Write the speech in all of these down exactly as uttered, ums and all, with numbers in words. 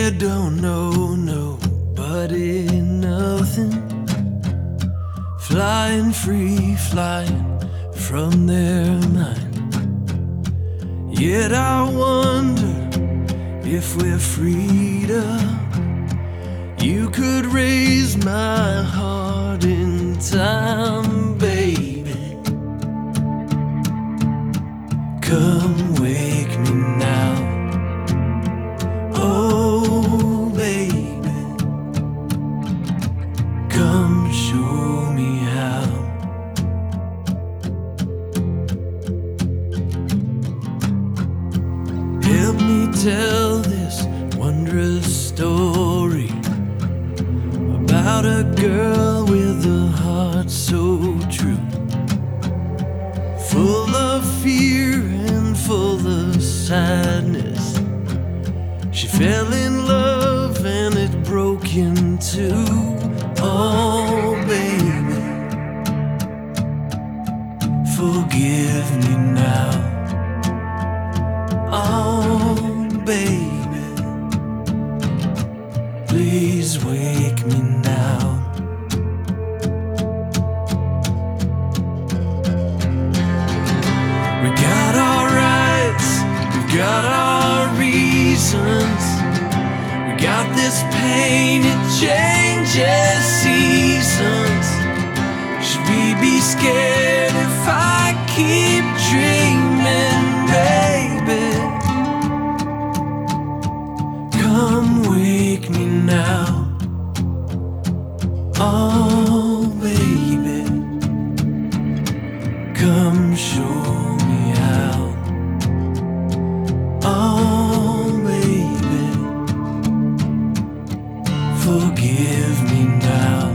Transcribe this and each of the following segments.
They don't know nobody, nothing. Flying free, flying from their mind. Yet I wonder if we're freed up. You could raise my heart in time, baby. Come wake me now. Oh, baby, come show me how. Help me tell this wondrous story about a girl with a heart so true, full of fear and full of sadness. She fell in love and it broke in two. Oh, baby, forgive me now. Oh, baby, please wake me now. We got our rights, we got our reasons. We got this pain, it changes seasons. Should we be scared if I keep dreaming, baby? Come wake me now. Oh, baby, come show me how. Oh, baby, forgive me now.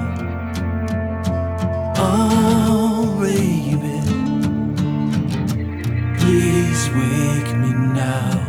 Oh, baby, please wake me now.